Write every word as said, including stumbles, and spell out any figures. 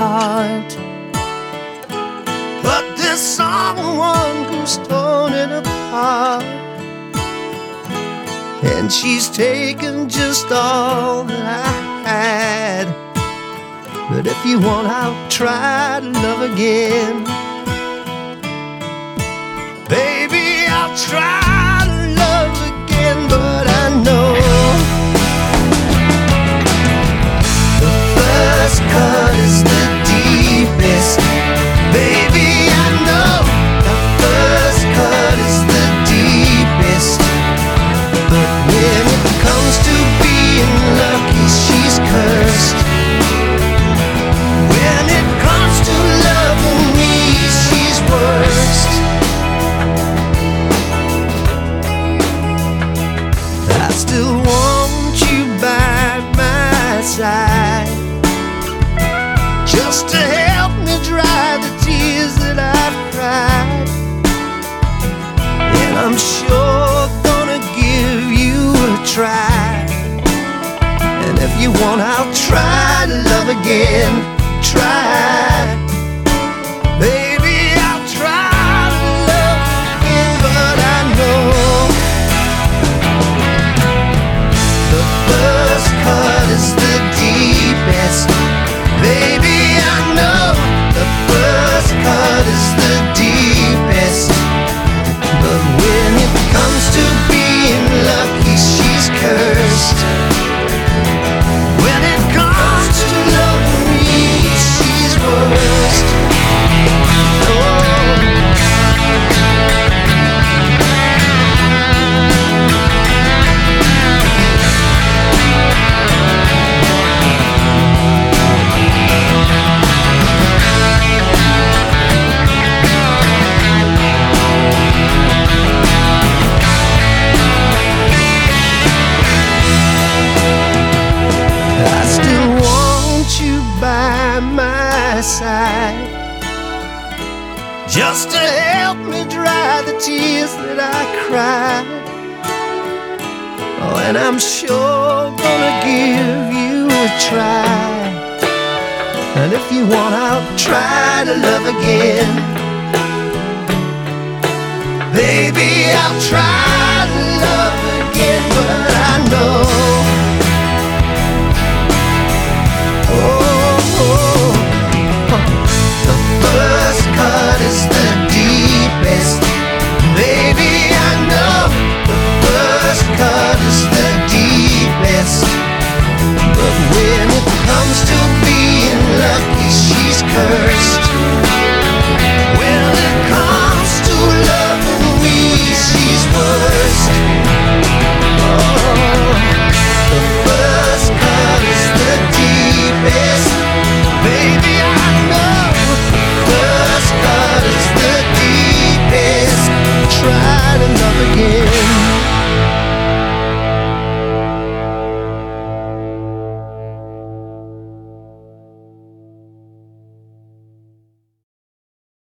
heart. But there's someone who's torn it apart, and she's taken just all that I had. But if you want, I'll try to love again. Baby, I'll try to love again, but I know the first cut is the deepest. Baby, I know the first cut is the deepest. But when it comes to being lucky, she's cursed. When it comes to loving me, she's worst. I still want you by my side, just to help me dry the tears that I've cried. And I'm sure gonna give you a try. And if you want, I'll try to love again. Try, baby, I'll try to love again, but I know the first cut is the deepest. Baby, I know the first cut is the deepest. But when it comes to being lucky, she's cursed. When it comes to loving me, she's worst. Oh. I still want you by my side, just to help me dry the tears that I cried. Oh, and I'm sure gonna give you a try. And if you want, I'll try to love again. Baby, I'll try to love again, but I know oh, oh.